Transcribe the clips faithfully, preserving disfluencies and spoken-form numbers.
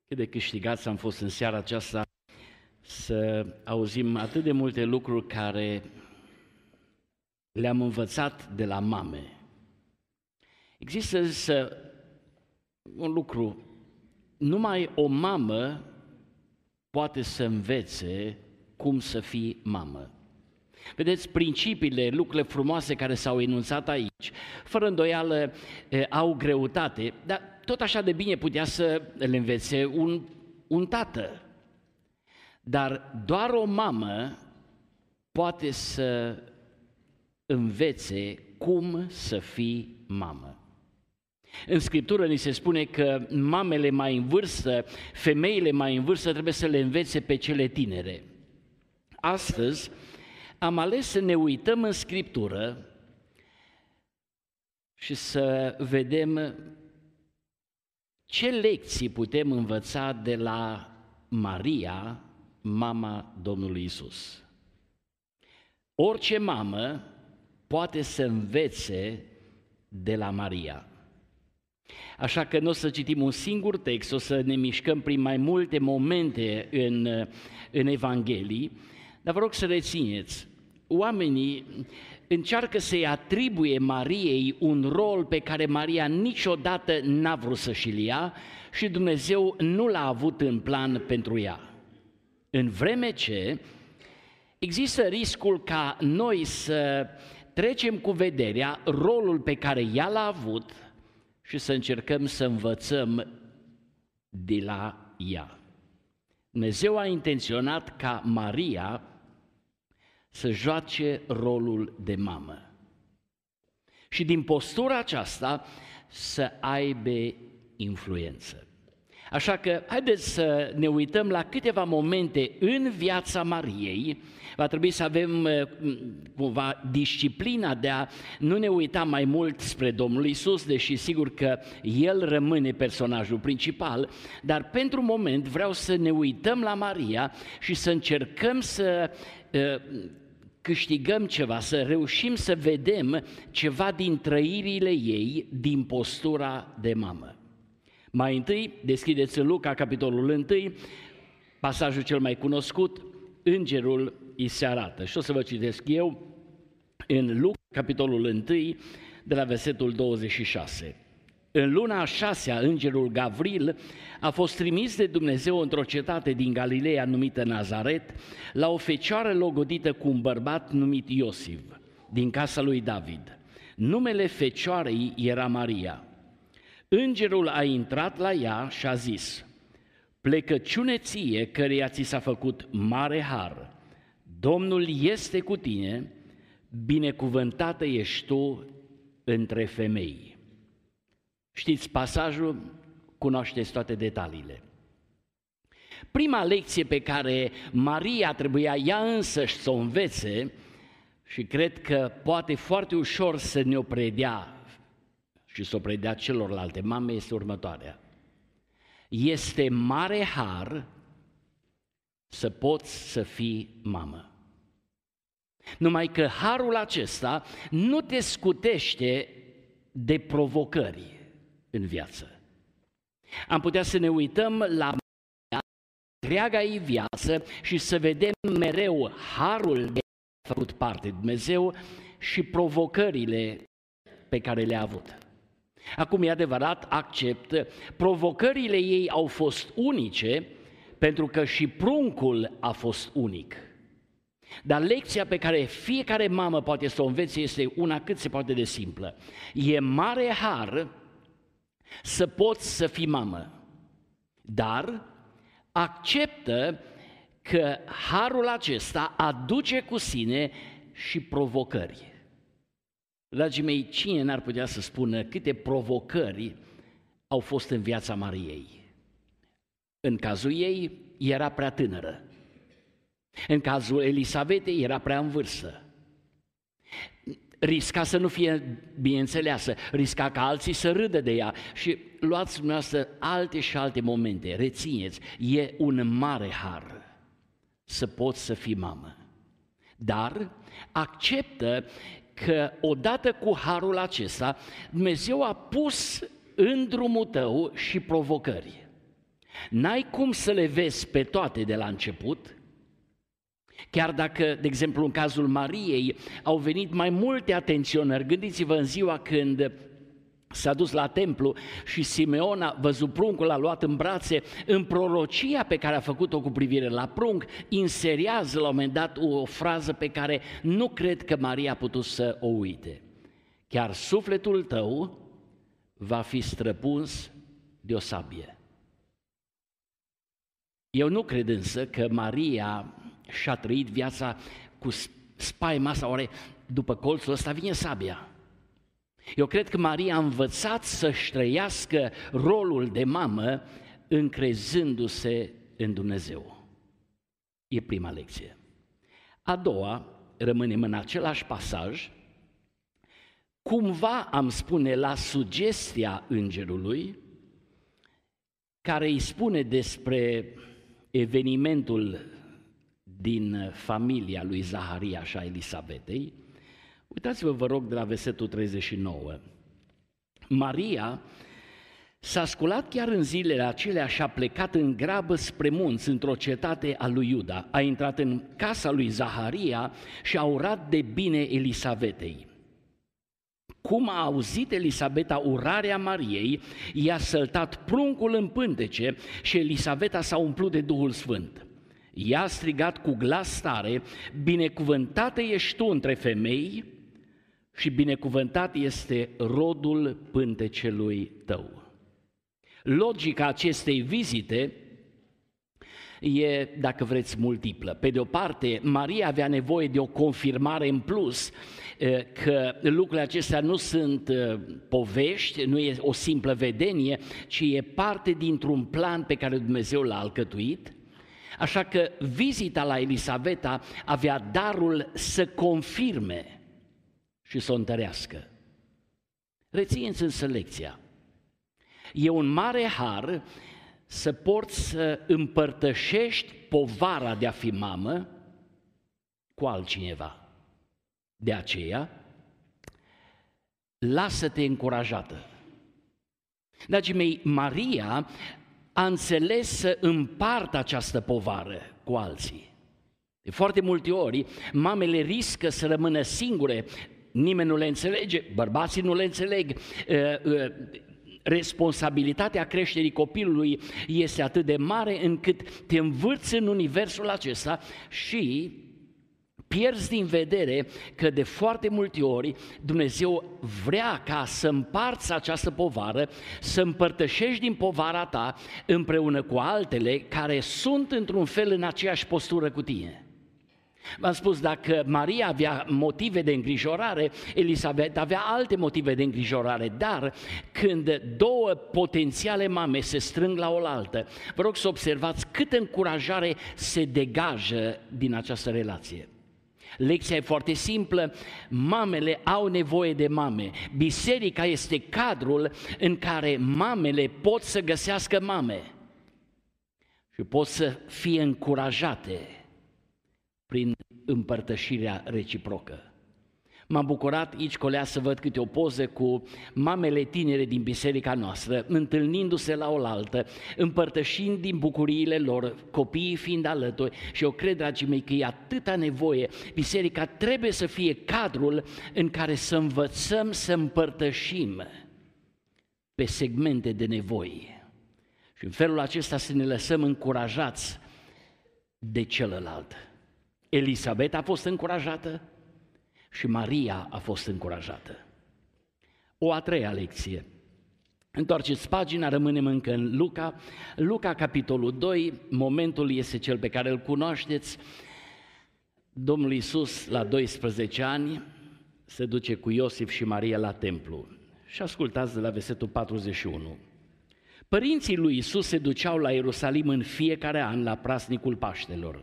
Cât de câștigați am fost în seara aceasta să auzim atât de multe lucruri care le-am învățat de la mame. Există însă un lucru, numai o mamă poate să învețe cum să fii mamă. Vedeți, principiile, lucrurile frumoase care s-au enunțat aici, fără îndoială au greutate, dar tot așa de bine putea să le învețe un, un tată. Dar doar o mamă poate să învețe cum să fii mamă. În Scriptură ni se spune că mamele mai în vârstă, femeile mai în vârstă trebuie să le învețe pe cele tinere. Astăzi am ales să ne uităm în Scriptură și să vedem ce lecții putem învăța de la Maria, mama Domnului Isus. Orice mamă poate să învețe de la Maria. Așa că nu o să citim un singur text, o să ne mișcăm prin mai multe momente în, în Evanghelii, dar vă rog să rețineți, oamenii încearcă să-i atribuie Mariei un rol pe care Maria niciodată n-a vrut să și-l ia și Dumnezeu nu l-a avut în plan pentru ea. În vreme ce există riscul ca noi să trecem cu vederea rolul pe care ea l-a avut și să încercăm să învățăm de la ea. Dumnezeu a intenționat ca Maria să joace rolul de mamă și din postura aceasta să aibă influență. Așa că haideți să ne uităm la câteva momente în viața Mariei. Va trebui să avem cumva disciplina de a nu ne uita mai mult spre Domnul Isus, deși sigur că El rămâne personajul principal, dar pentru moment vreau să ne uităm la Maria și să încercăm să uh, câștigăm ceva, să reușim să vedem ceva din trăirile ei, din postura de mamă. Mai întâi, deschideți în Luca, capitolul unu, pasajul cel mai cunoscut, îngerul îi se arată. Și o să vă citesc eu în Luca, capitolul unu, de la versetul douăzeci și șase. În luna a șasea, îngerul Gavril a fost trimis de Dumnezeu într-o cetate din Galileea numită Nazaret, la o fecioară logodită cu un bărbat numit Iosif, din casa lui David. Numele fecioarei era Maria. Îngerul a intrat la ea și a zis: plecăciune ție, căreia ți s-a făcut mare har, Domnul este cu tine, binecuvântată ești tu între femei. Știți pasajul, cunoașteți toate detaliile. Prima lecție pe care Maria trebuia ea însăși să o învețe, și cred că poate foarte ușor să ne-o predea și să o predea celorlalte mame, este următoarea. Este mare har să poți să fii mamă. Numai că harul acesta nu te scutește de provocări în viață. Am putea să ne uităm la întreaga ei viață și să vedem mereu harul de a făcut parte de Dumnezeu și provocările pe care le-a avut. Acum e adevărat, accept, provocările ei au fost unice pentru că și pruncul a fost unic. Dar lecția pe care fiecare mamă poate să o învețe este una cât se poate de simplă. E mare har să poți să fii mamă, dar acceptă că harul acesta aduce cu sine și provocări. Dragii mei, cine n-ar putea să spună câte provocări au fost în viața Mariei? În cazul ei, era prea tânără. În cazul Elisabetei, era prea în vârstă. Risca să nu fie bineînțeleasă, risca ca alții să râdă de ea. Și luați dumneavoastră alte și alte momente, rețineți, e un mare har să poți să fii mamă. Dar acceptă că odată cu harul acesta, Dumnezeu a pus în drumul tău și provocări. N-ai cum să le vezi pe toate de la început, chiar dacă, de exemplu, în cazul Mariei, au venit mai multe atenționări. Gândiți-vă în ziua când s-a dus la templu și Simeon a văzut pruncul, l-a luat în brațe, în prorocia pe care a făcut-o cu privire la prunc, inseriază la un moment dat o frază pe care nu cred că Maria a putut să o uite. Chiar sufletul tău va fi străpuns de o sabie. Eu nu cred însă că Maria și-a trăit viața cu spaima sau oare după colțul ăsta vine sabia. Eu cred că Maria a învățat să-și trăiască rolul de mamă încrezându-se în Dumnezeu. E prima lecție. A doua, rămânem în același pasaj, cumva am spune la sugestia îngerului, care îi spune despre evenimentul din familia lui Zaharia și a Elisabetei. Uitați-vă, vă rog, de la versetul treizeci și nouă. Maria s-a sculat chiar în zilele acelea și a plecat în grabă spre munți, într-o cetate a lui Iuda. A intrat în casa lui Zaharia și a urat de bine Elisabetei. Cum a auzit Elisabeta urarea Mariei, i-a săltat pruncul în pântece și Elisabeta s-a umplut de Duhul Sfânt. Ea a strigat cu glas tare: binecuvântată ești tu între femei și binecuvântat este rodul pântecelui tău. Logica acestei vizite e, dacă vreți, multiplă. Pe de o parte, Maria avea nevoie de o confirmare în plus că lucrurile acestea nu sunt povești, nu e o simplă vedenie, ci e parte dintr-un plan pe care Dumnezeu l-a alcătuit. Așa că vizita la Elisabeta avea darul să confirme și să o întărească. Rețineți însă lecția. E un mare har să poți să împărtășești povara de a fi mamă cu altcineva. De aceea, lasă-te încurajată. Dragii mei, Maria a înțeles să împartă această povară cu alții. De foarte multe ori, mamele riscă să rămână singure, nimeni nu le înțelege, bărbații nu le înțeleg, responsabilitatea creșterii copilului este atât de mare încât te învârți în universul acesta și pierzi din vedere că de foarte multe ori Dumnezeu vrea ca să împarți această povară, să împărtășești din povara ta împreună cu altele care sunt într-un fel în aceeași postură cu tine. V-am spus, dacă Maria avea motive de îngrijorare, Elisabeta avea alte motive de îngrijorare, dar când două potențiale mame se strâng la oaltă, vă rog să observați câtă încurajare se degajă din această relație. Lecția e foarte simplă, mamele au nevoie de mame. Biserica este cadrul în care mamele pot să găsească mame și pot să fie încurajate prin împărtășirea reciprocă. M-am bucurat aici, colea, să văd câte o poză cu mamele tinere din biserica noastră, întâlnindu-se la oaltă, împărtășind din bucuriile lor, copiii fiind alături. Și eu cred, dragii mei, că e atâta nevoie. Biserica trebuie să fie cadrul în care să învățăm să împărtășim pe segmente de nevoi. Și în felul acesta să ne lăsăm încurajați de celălalt. Elisabeta a fost încurajată și Maria a fost încurajată. O a treia lecție. Întoarceți pagina, rămânem încă în Luca. Luca, capitolul doi, momentul este cel pe care îl cunoașteți. Domnul Iisus, la doisprezece ani, se duce cu Iosif și Maria la templu. Și ascultați de la versetul patruzeci și unu. Părinții lui Iisus se duceau la Ierusalim în fiecare an la praznicul Paștelor.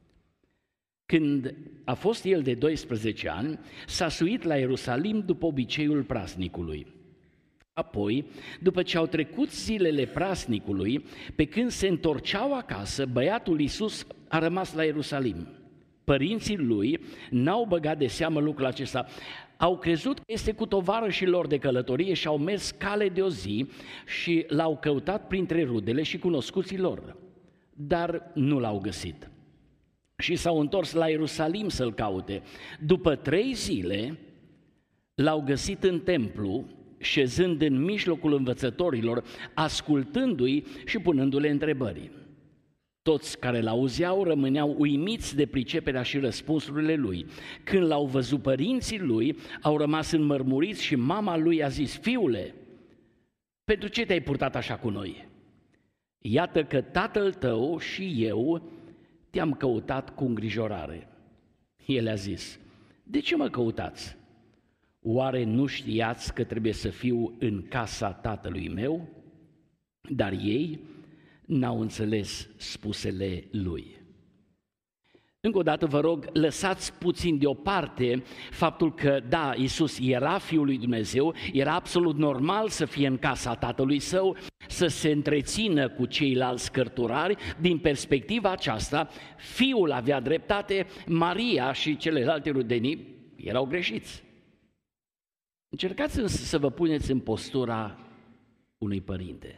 Când a fost el de doisprezece ani, s-a suit la Ierusalim după obiceiul praznicului. Apoi, după ce au trecut zilele praznicului, pe când se întorceau acasă, băiatul Iisus a rămas la Ierusalim. Părinții lui n-au băgat de seamă lucrul acesta. Au crezut că este cu tovarășii lor de călătorie și au mers cale de o zi și l-au căutat printre rudele și cunoscuții lor, dar nu l-au găsit. Și s-au întors la Ierusalim să-l caute. După trei zile l-au găsit în templu, șezând în mijlocul învățătorilor, ascultându-i și punându-le întrebări. Toți care l-auzeau rămâneau uimiți de priceperea și răspunsurile lui. Când l-au văzut părinții lui, au rămas înmărmuriți și mama lui a zis: Fiule, pentru ce te-ai purtat așa cu noi? Iată că tatăl tău și eu te-am căutat cu îngrijorare. El a zis: De ce mă căutați? Oare nu știați că trebuie să fiu în casa tatălui meu? Dar ei n-au înțeles spusele lui. Încă o dată vă rog, lăsați puțin deoparte faptul că, da, Iisus era Fiul lui Dumnezeu, era absolut normal să fie în casa tatălui său, să se întrețină cu ceilalți cărturari. Din perspectiva aceasta, Fiul avea dreptate, Maria și celelalte rudenii erau greșiți. Încercați însă să vă puneți în postura unui părinte.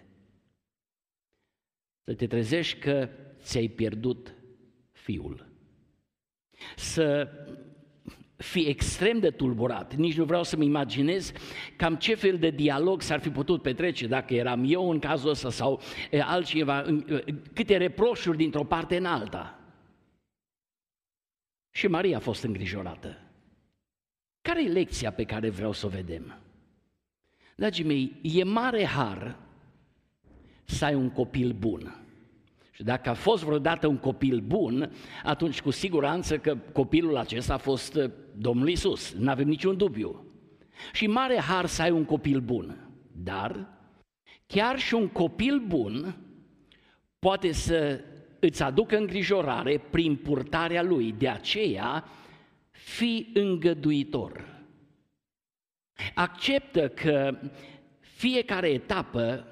Să te trezești că ți-ai pierdut fiul. Să fii extrem de tulburat. Nici nu vreau să-mi imaginez cam ce fel de dialog s-ar fi putut petrece dacă eram eu în cazul ăsta sau altcineva, câte reproșuri dintr-o parte în alta. Și Maria a fost îngrijorată. Care e lecția pe care vreau să o vedem? Dragii mei, e mare har să ai un copil bun. Și dacă a fost vreodată un copil bun, atunci cu siguranță că copilul acesta a fost Domnul Iisus, nu avem niciun dubiu. Și mare har să ai un copil bun, dar chiar și un copil bun poate să îți aducă îngrijorare prin purtarea lui, de aceea fii îngăduitor. Acceptă că fiecare etapă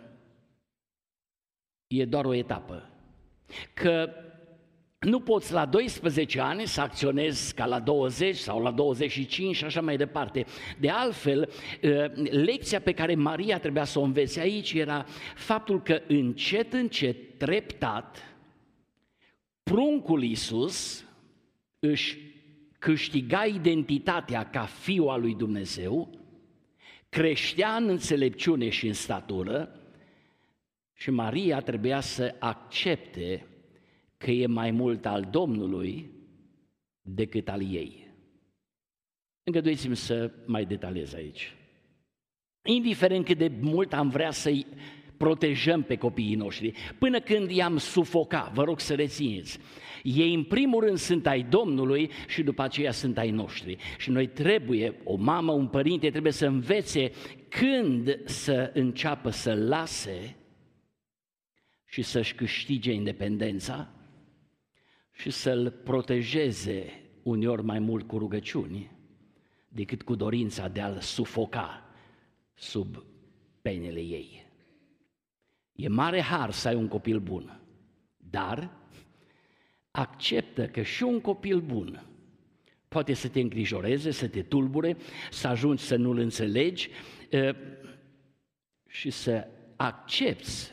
e doar o etapă, că nu poți la doisprezece ani să acționezi ca la douăzeci sau la douăzeci și cinci și așa mai departe. De altfel, lecția pe care Maria trebuia să o învețe aici era faptul că încet, încet, treptat, pruncul Iisus își câștiga identitatea ca fiul al lui Dumnezeu, creștea în înțelepciune și în statură și Maria trebuia să accepte că e mai mult al Domnului decât al ei. Îngăduiți-mi să mai detaliez aici. Indiferent cât de mult am vrea să-i protejăm pe copiii noștri, până când i-am sufoca, vă rog să rețineți, ei în primul rând sunt ai Domnului și după aceea sunt ai noștri. Și noi trebuie, o mamă, un părinte trebuie să învețe când să înceapă să lase și să-și câștige independența și să-l protejeze uneori mai mult cu rugăciuni decât cu dorința de a-l sufoca sub penele ei. E mare har să ai un copil bun, dar acceptă că și un copil bun poate să te îngrijoreze, să te tulbure, să ajungi să nu-l înțelegi și să accepți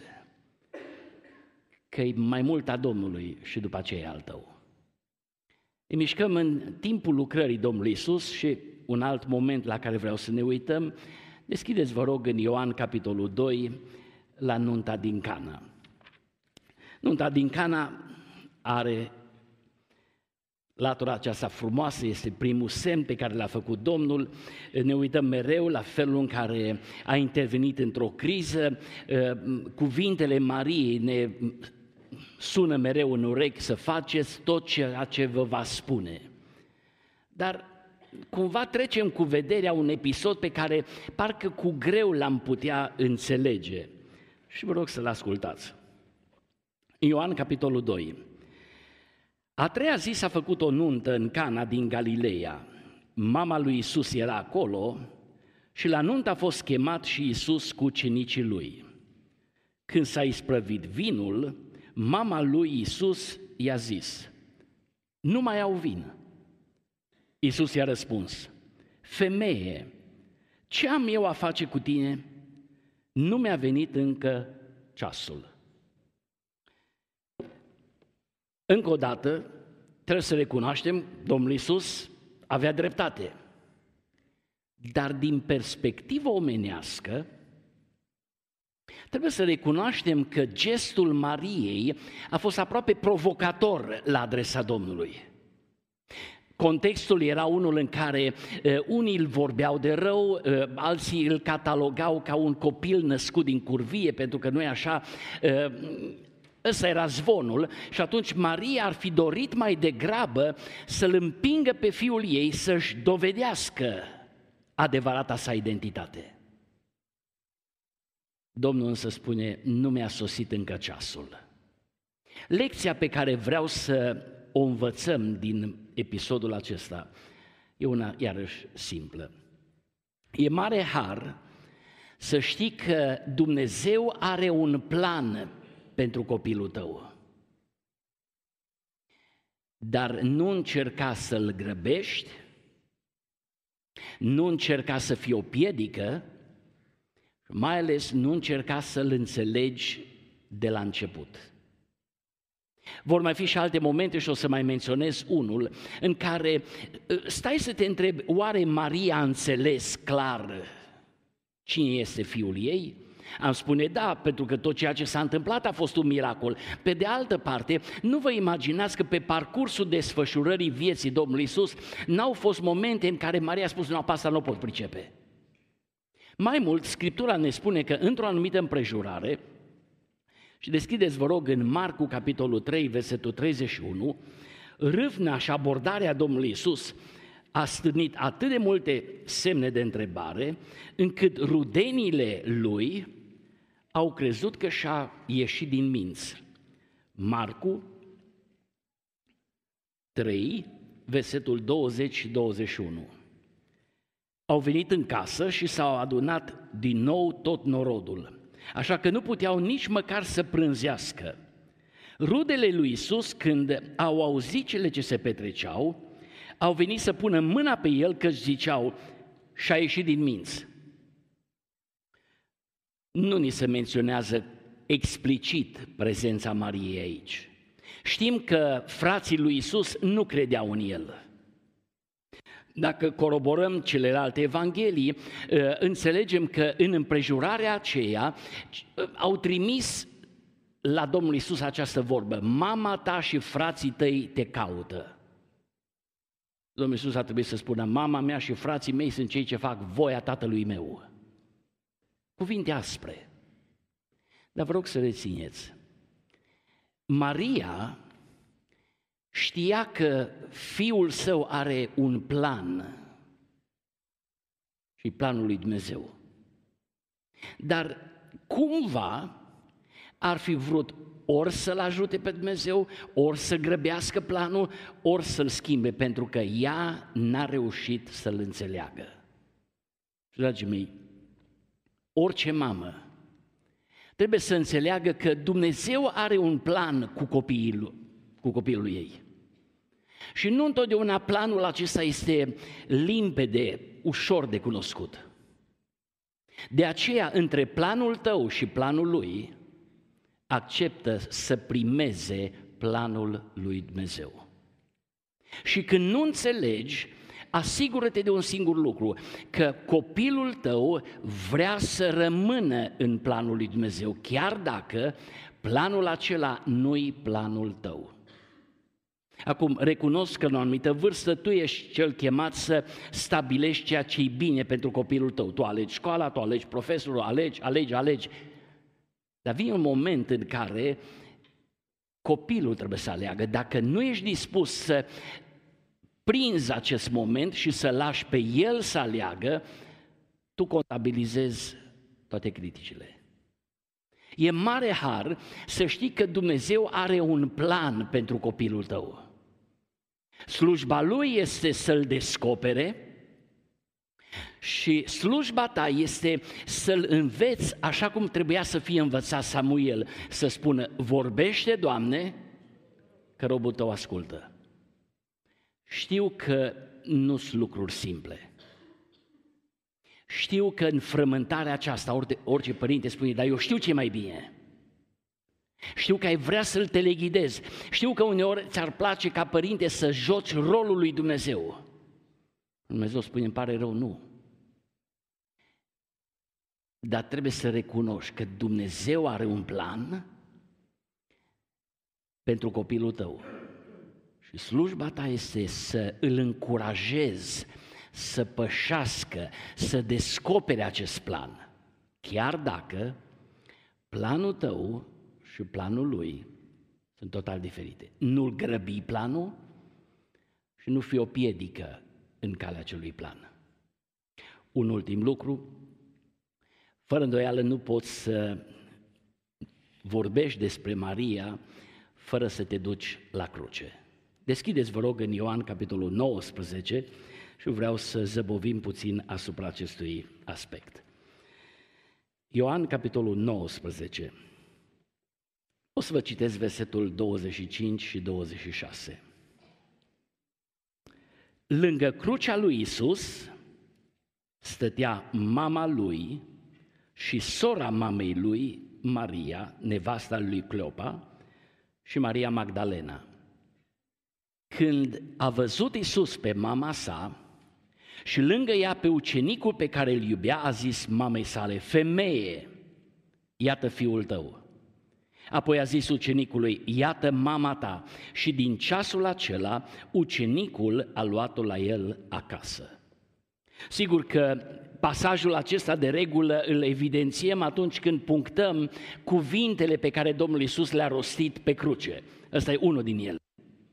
că e mai mult a Domnului și după aceea al tău. Ne mișcăm în timpul lucrării Domnului Iisus și un alt moment la care vreau să ne uităm. Deschideți, vă rog, în Ioan, capitolul doi, la nunta din Cana. Nunta din Cana are latura aceasta frumoasă, este primul semn pe care l-a făcut Domnul. Ne uităm mereu la felul în care a intervenit într-o criză. Cuvintele Mariei ne sună mereu în urechi: să faceți tot ceea ce vă va spune. Dar cumva trecem cu vederea un episod pe care parcă cu greu l-am putea înțelege. Și vă rog să-l ascultați. Ioan, capitolul doi. A treia zi s-a făcut o nuntă în Cana din Galileea. Mama lui Iisus era acolo și la nuntă a fost chemat și Iisus cu ucenicii lui. Când s-a isprăvit vinul, mama lui Iisus i-a zis: nu mai au vin. Iisus i-a răspuns: femeie, ce am eu a face cu tine? Nu mi-a venit încă ceasul. Încă o dată, trebuie să recunoaștem, Domnul Iisus avea dreptate. Dar din perspectivă omenească, trebuie să recunoaștem că gestul Mariei a fost aproape provocator la adresa Domnului. Contextul era unul în care uh, unii îl vorbeau de rău, uh, alții îl catalogau ca un copil născut din curvie, pentru că nu e așa, uh, ăsta era zvonul, și atunci Maria ar fi dorit mai degrabă să-l împingă pe fiul ei să-și dovedească adevărata sa identitate. Domnul însă spune, nu mi-a sosit încă ceasul. Lecția pe care vreau să o învățăm din episodul acesta e una iarăși simplă. E mare har să știi că Dumnezeu are un plan pentru copilul tău. Dar nu încerca să-l grăbești, nu încerca să fie o piedică, mai ales nu încerca să-l înțelegi de la început. Vor mai fi și alte momente și o să mai menționez unul în care stai să te întrebi, oare Maria a înțeles clar cine este fiul ei? Am spune da, pentru că tot ceea ce s-a întâmplat a fost un miracol. Pe de altă parte, nu vă imaginați că pe parcursul desfășurării vieții Domnului Iisus n-au fost momente în care Maria a spus, nu, pe asta nu o pot pricepe. Mai mult, Scriptura ne spune că într-o anumită împrejurare, și deschideți, vă rog, în Marcu, capitolul trei, versetul treizeci și unu, râvna și abordarea Domnului Iisus a stârnit atât de multe semne de întrebare, încât rudenile lui au crezut că și-a ieșit din minți. Marcu trei, versetul douăzeci și douăzeci și unu. Au venit în casă și s-au adunat din nou tot norodul, așa că nu puteau nici măcar să prânzească. Rudele lui Iisus, când au auzit cele ce se petreceau, au venit să pună mâna pe el, că ziceau, și-a ieșit din minți. Nu ni se menționează explicit prezența Mariei aici. Știm că frații lui Iisus nu credeau în el. Dacă coroborăm celelalte evanghelii, înțelegem că în împrejurarea aceea au trimis la Domnul Iisus această vorbă, mama ta și frații tăi te caută. Domnul Iisus a trebuit să spună, mama mea și frații mei sunt cei ce fac voia tatălui meu. Cuvinte aspre. Dar vă rog să rețineți, Maria știa că fiul său are un plan și planul lui Dumnezeu. Dar cumva ar fi vrut ori să-l ajute pe Dumnezeu, ori să grăbească planul, ori să-l schimbe, pentru că ea n-a reușit să-l înțeleagă. Dragii mei, orice mamă trebuie să înțeleagă că Dumnezeu are un plan cu copiii, cu copilul ei. Și nu întotdeauna planul acesta este limpede, ușor de cunoscut. De aceea, între planul tău și planul lui, acceptă să primeze planul lui Dumnezeu. Și când nu înțelegi, asigură-te de un singur lucru, că copilul tău vrea să rămână în planul lui Dumnezeu, chiar dacă planul acela nu-i planul tău. Acum, recunosc că în o anumită vârstă tu ești cel chemat să stabilești ceea ce e bine pentru copilul tău. Tu alegi școala, tu alegi profesorul, alegi, alegi, alegi. Dar vine un moment în care copilul trebuie să aleagă. Dacă nu ești dispus să prinzi acest moment și să lași pe el să aleagă, tu contabilizezi toate criticile. E mare har să știi că Dumnezeu are un plan pentru copilul tău. Slujba lui este să-l descopere și slujba ta este să-l înveți așa cum trebuia să fie învățat Samuel, să spună, vorbește, Doamne, că robul tău ascultă. Știu că nu sunt lucruri simple. Știu că în frământarea aceasta orice părinte spune, dar eu știu ce mai bine. Știu că ai vrea să-l teleghidezi. Știu că uneori ți-ar place ca părinte să joci rolul lui Dumnezeu. Dumnezeu spune, îmi pare rău, nu. Dar trebuie să recunoști că Dumnezeu are un plan pentru copilul tău. Și slujba ta este să îl încurajezi, să pășească, să descopere acest plan. Chiar dacă planul tău și planul lui sunt total diferite. Nu-l grăbi planul și nu fi o piedică în calea acelui plan. Un ultim lucru, fără îndoială nu poți să vorbești despre Maria fără să te duci la cruce. Deschideți, vă rog, în Ioan, capitolul nouăsprezece, și vreau să zăbovim puțin asupra acestui aspect. Ioan, capitolul nouăsprezece. O să vă citesc versetul douăzeci și cinci și douăzeci și șase. Lângă crucea lui Iisus stătea mama lui și sora mamei lui, Maria, nevasta lui Cleopa, și Maria Magdalena. Când a văzut Iisus pe mama sa și lângă ea pe ucenicul pe care îl iubea, a zis mamei sale, femeie, iată fiul tău. Apoi a zis ucenicului, iată mama ta, și din ceasul acela ucenicul a luat-o la el acasă. Sigur că pasajul acesta de regulă îl evidențiem atunci când punctăm cuvintele pe care Domnul Iisus le-a rostit pe cruce. Ăsta e unul din ele.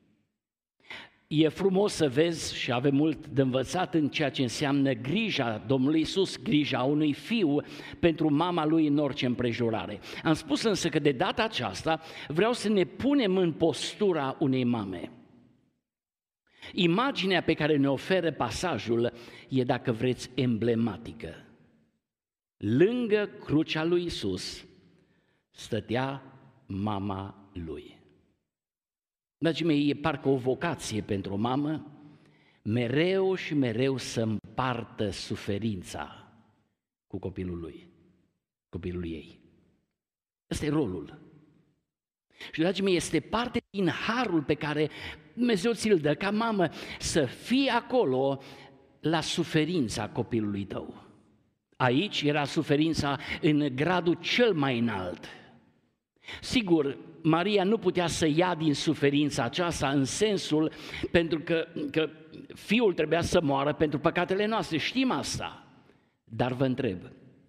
E frumos să vezi și avem mult de învățat în ceea ce înseamnă grija Domnului Iisus, grija unui fiu pentru mama lui în orice împrejurare. Am spus însă că de data aceasta vreau să ne punem în postura unei mame. Imaginea pe care ne oferă pasajul e, dacă vreți, emblematică. Lângă crucea lui Iisus stătea mama lui. Dragii mei, e parcă o vocație pentru o mamă, mereu și mereu să împartă suferința cu copilul lui, copilul ei. Ăsta e rolul. Și, dragii mei, este parte din harul pe care Dumnezeu ți-l dă ca mamă, să fii acolo la suferința copilului tău. Aici era suferința în gradul cel mai înalt. Sigur, Maria nu putea să ia din suferința aceasta în sensul pentru că, că fiul trebuia să moară pentru păcatele noastre, știm asta. Dar vă întreb,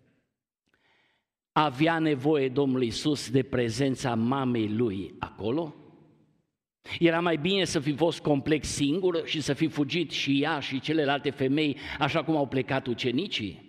avea nevoie Domnul Iisus de prezența mamei lui acolo? Era mai bine să fi fost complet singur și să fi fugit și ea și celelalte femei așa cum au plecat ucenicii?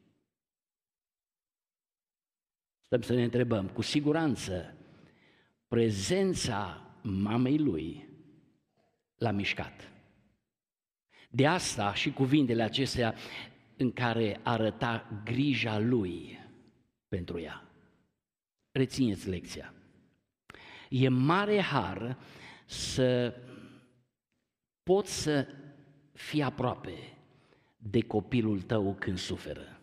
Stăm să ne întrebăm, cu siguranță, prezența mamei lui l-a mișcat. De asta și cuvintele acestea în care arăta grija lui pentru ea. Rețineți lecția. E mare har să poți să fii aproape de copilul tău când suferă.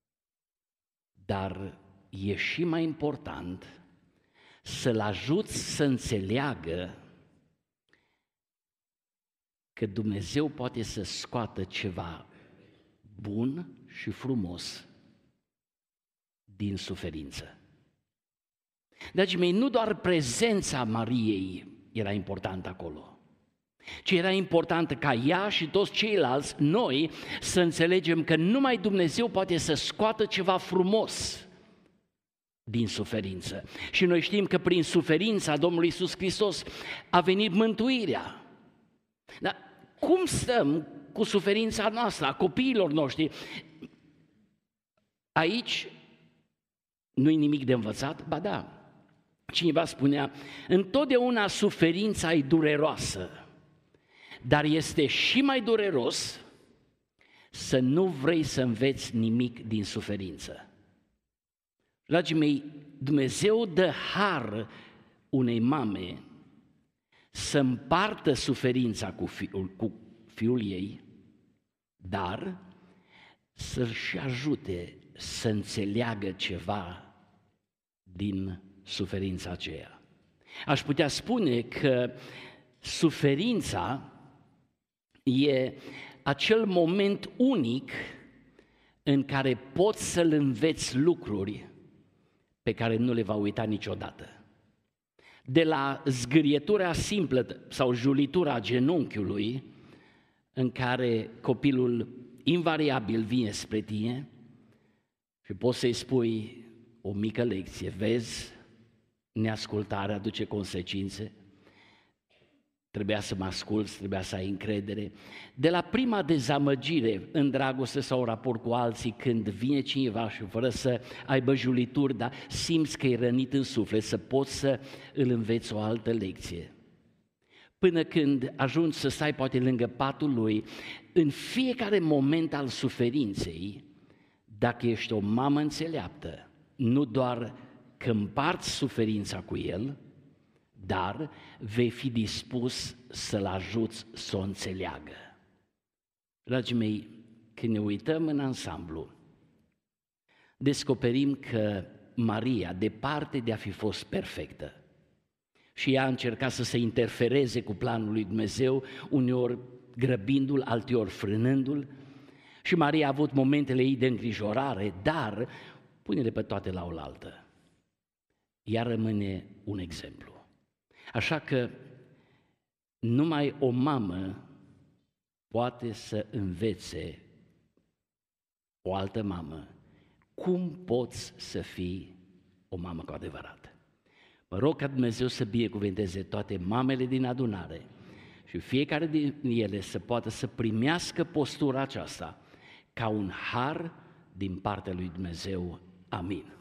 Dar e și mai important să-l ajuți să înțeleagă că Dumnezeu poate să scoată ceva bun și frumos din suferință. Dragii mei, nu doar prezența Mariei era importantă acolo, ci era important ca ea și toți ceilalți, noi, să înțelegem că numai Dumnezeu poate să scoată ceva frumos din suferință. Și noi știm că prin suferința Domnului Iisus Hristos a venit mântuirea. Dar cum stăm cu suferința noastră, a copiilor noștri? Aici nu-i nimic de învățat? Ba da. Cineva spunea, întotdeauna suferința e dureroasă, dar este și mai dureros să nu vrei să înveți nimic din suferință. Dragii mei, Dumnezeu dă har unei mame să împartă suferința cu fiul, cu fiul ei, dar să-și ajute să înțeleagă ceva din suferința aceea. Aș putea spune că suferința e acel moment unic în care poți să-l înveți lucruri pe care nu le va uita niciodată. De la zgârietura simplă sau julitura genunchiului, în care copilul invariabil vine spre tine și poți să-i spui o mică lecție, vezi, neascultarea aduce consecințe, trebuia să mă asculți, trebuia să ai încredere. De la prima dezamăgire în dragoste sau în raport cu alții, când vine cineva și fără să aibă julituri, dar simți că e rănit în suflet, să poți să îl înveți o altă lecție. Până când ajungi să stai poate lângă patul lui, în fiecare moment al suferinței, dacă ești o mamă înțeleaptă, nu doar că împarți suferința cu el, dar vei fi dispus să-l ajuți să o înțeleagă. Dragii mei, când ne uităm în ansamblu, descoperim că Maria, departe de a fi fost perfectă, și ea a încercat să se interfereze cu planul lui Dumnezeu, uneori grăbindu-l, alteori frânându-l, și Maria a avut momentele ei de îngrijorare, dar pune-le pe toate la oaltă. Ea rămâne un exemplu. Așa că numai o mamă poate să învețe o altă mamă cum poți să fii o mamă cu adevărat. Mă rog ca Dumnezeu să binecuvânteze toate mamele din adunare și fiecare din ele să poată să primească postura aceasta ca un har din partea lui Dumnezeu. Amin.